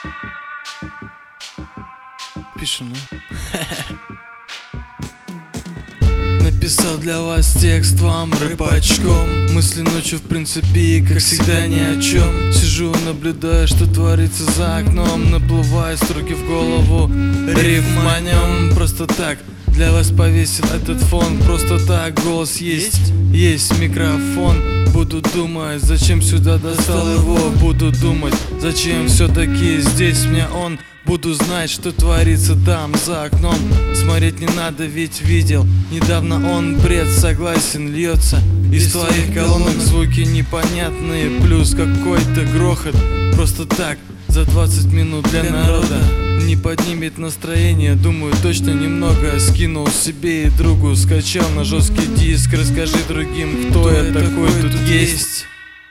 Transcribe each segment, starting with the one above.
Пишем, да? Написал для вас текст вам рэпачком. Мысли ночью в принципе, как всегда, ни о чем. Сижу, наблюдаю, что творится за окном. Наплывают строки в голову, рифм о нем. Просто так для вас повесил этот фон. Просто так, голос есть микрофон. Буду думать, зачем сюда достал его. Буду думать, зачем все-таки здесь мне он. Буду знать, что творится там за окном. Смотреть не надо, ведь видел недавно он бред. Согласен, льется из твоих колонок звуки непонятные, плюс какой-то грохот. Просто так, за 20 минут для народа не поднимет настроение. Думаю, точно немного скинул себе и другу. Скачал на жесткий диск. Расскажи другим, кто я такой тут есть.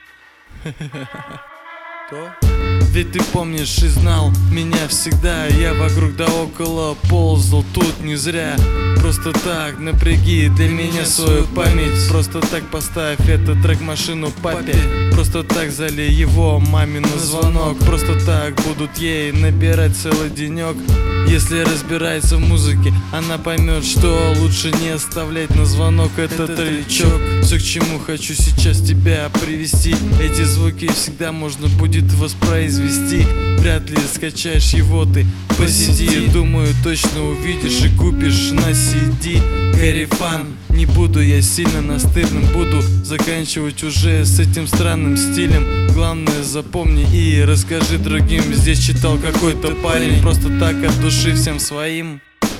Ведь ты помнишь и знал меня всегда. Я вокруг да около ползал тут не зря. Просто так напряги для меня свою память. Просто так поставь этот трек в машину папе. Просто так залей его маме на звонок. Просто так будут ей набирать целый денек. Если разбирается в музыке, она поймет, что лучше не оставлять на звонок этот тречок. Все, к чему хочу сейчас тебя привести. Эти звуки всегда можно будет воспроизвести. Вряд ли скачаешь его ты по сети. Думаю, точно увидишь и купишь на CD. Карифан, не буду я сильно настырным. Буду заканчивать уже с этим странным стилем. Главное запомни и расскажи другим. Здесь читал какой-то парень. Просто так от души всем своим.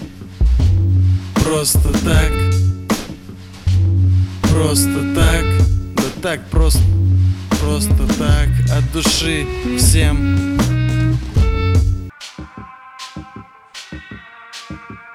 Просто так. Просто так. Да так просто. Просто так от души всем.